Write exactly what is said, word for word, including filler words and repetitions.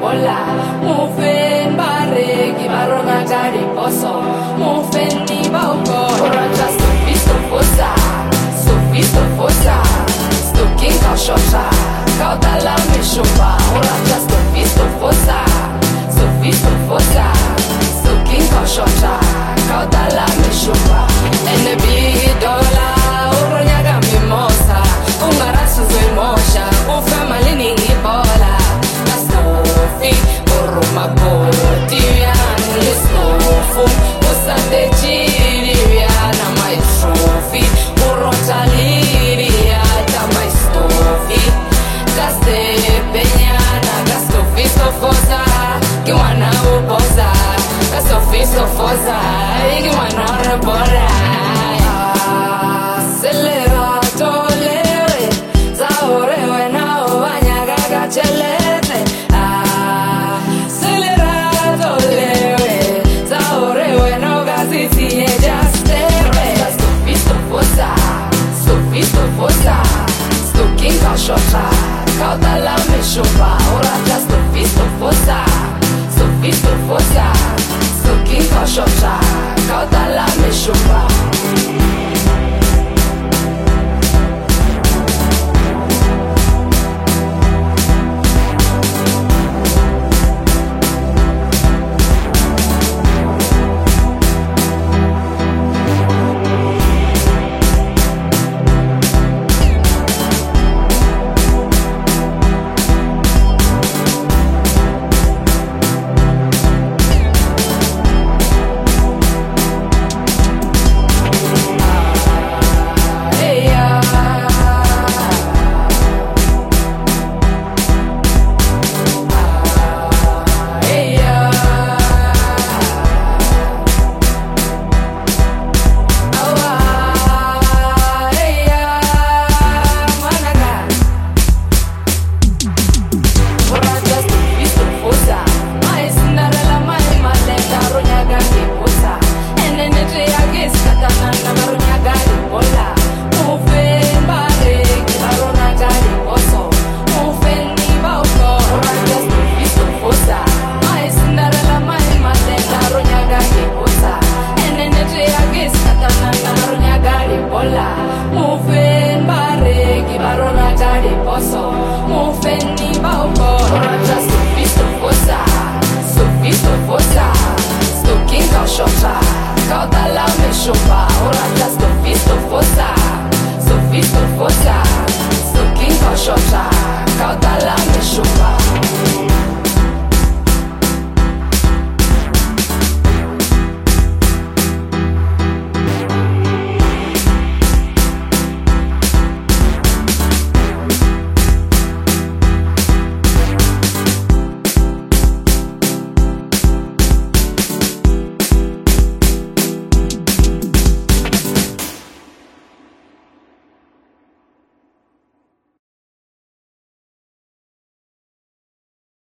bola mufen bare ki baronga dari poso mufen ni bauko ora just visto fosa so visto fosa sto kinga shosha kaudala me shoba ora just visto fosa so visto fosa sto kinga shosha kaudala me shoba ene bi dola ora nyaga mimosa ungarasu zoi mosha ufamali ni ibola astofi oruma botian listofu usande chiriana my trophy urotaliria ta my stofi gaste peñana gasto fisto fosa que wana uposa gasto fisto fosa